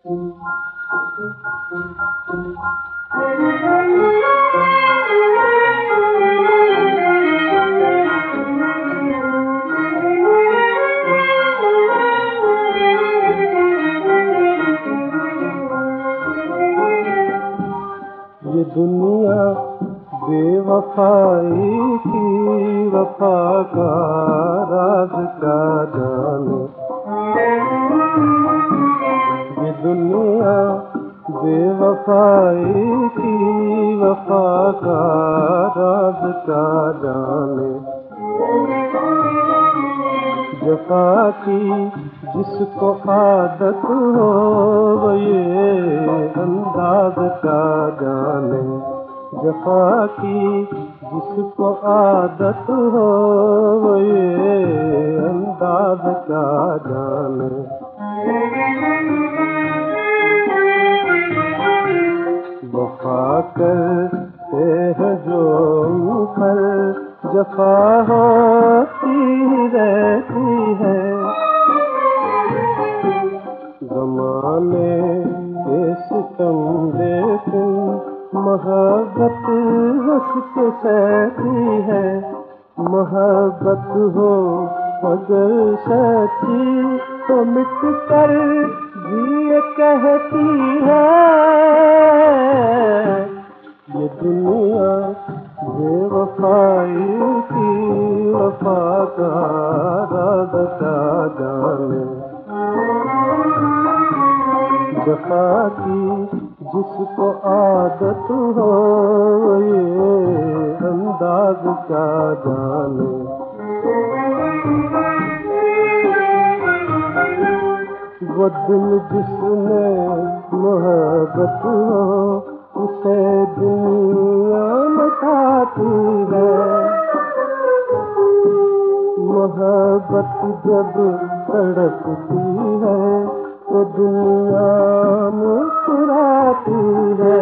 ये दुनिया बेवफाई की वफा का राज क्या जाने। ये दुनिया बेवफाई की वफा का राज क्या जाने। जफा की जिसको आदत हो वो ये अंदाज क्या जाने। जफा की जिसको आदत हो वो ये अंदाज क्या जाने। वफा करते हैं जो मुखर जफा होती रहती है। ज़माने के सितम लेकिन मोहब्बत हंस के सहती है। मोहब्बत हो मगर सच्ची तो मिट कर भी ये कहती है। ये दुनिया बेवफाई की वफा का राज क्या जाने। जफा की जिसको आदत हो ये अंदाज क्या जाने। वो दिल जिसमें मोहब्बत हो उसे दुनिया मचाती है। मोहब्बत जब तड़पती है तो दुनिया मुस्कुराती है।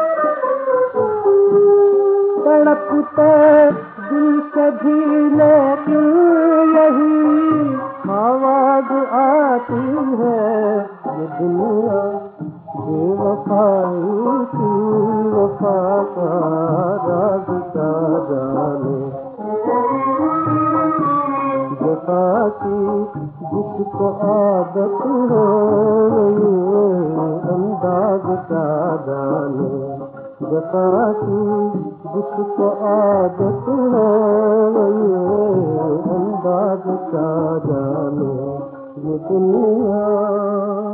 तड़पते दिल से भी लेकिन यही आवाज आती है। ये दुनिया बेवफाई की वफा का राज क्या जाने। जफा की जिसको आदत हो ये अंदाज क्या जाने। जफा की जिसको आदत हो ये अंदाज क्या जाने। ये दुनिया